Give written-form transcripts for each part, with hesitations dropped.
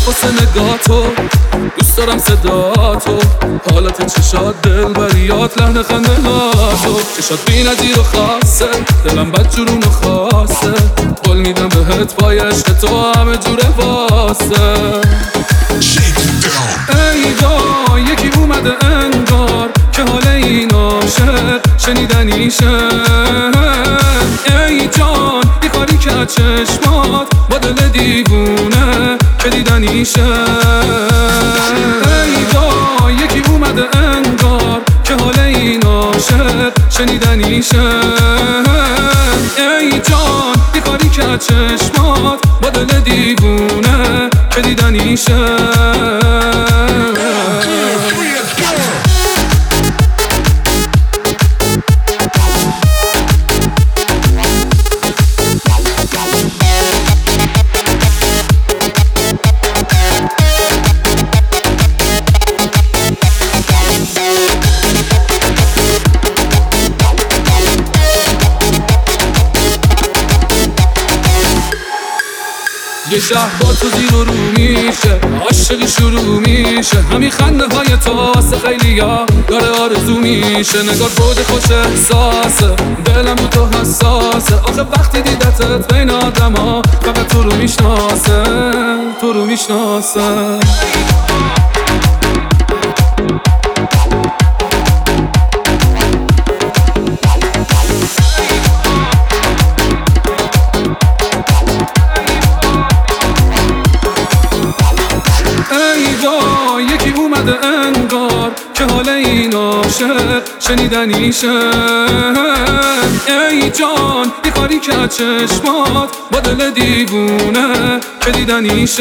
واسه نگاتو، دوست دارم صداتو، حالت چشات دلبریات، لحن خنده هاتو، چشات بی نظیر و خاصه، دلم بد جنون و خاصه، قول میدم بهت پای عشق تو همه جوره واسه. ای جا یکی اومده انگار که حال این عاشق شنیدنیشه. ای جان یه کاری که چشمات با دل دیوونه که دیدنیشه. ای جا یکی اومده انگار که حال این عاشق شنیدنیشه. ای جان یه کاری که چشمات با دل دیوونه که دیدنیشه. یه شهر با تو زیر و رو میشه، عاشقی شروع میشه، همین خنده های تو واسه خیلی ها داره آرزو میشه. نگاه بود خوش احساسه، دلم رو تو حساسه، آخه وقتی دیدتت بین آدم ها فقط تو رو میشناسه، تو رو میشناسه. یکی اومده انگار که حال این عاشق شنیدنیشه. ای جان یه کاری که چشمات با دل دیوونه که دیدنیشه.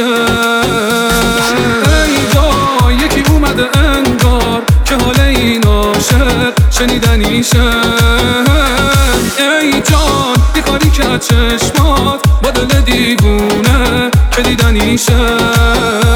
ای جا یکی اومده انگار که حال این عاشق شنیدنیشه. ای جان یه کاری که چشمات با دل دیوونه که دیدنیشه.